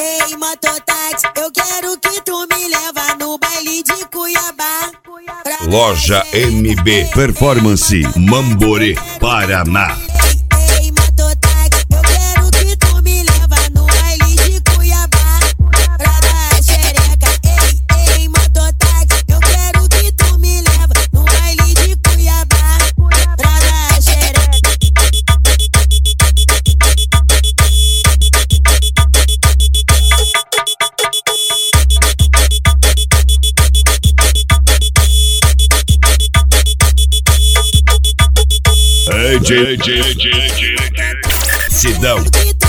Ei, mototáxi, eu quero que tu me leva no baile de Cuiabá. Loja MB Performance, Mamborê, Paraná. Ei, mototáxi, eu quero que tu me leva no baile de Cuiabá. Pra dar xereca. Ei, mototáxi, eu quero que tu me leva no baile de Cuiabá. Pra dar xereca. Sidão.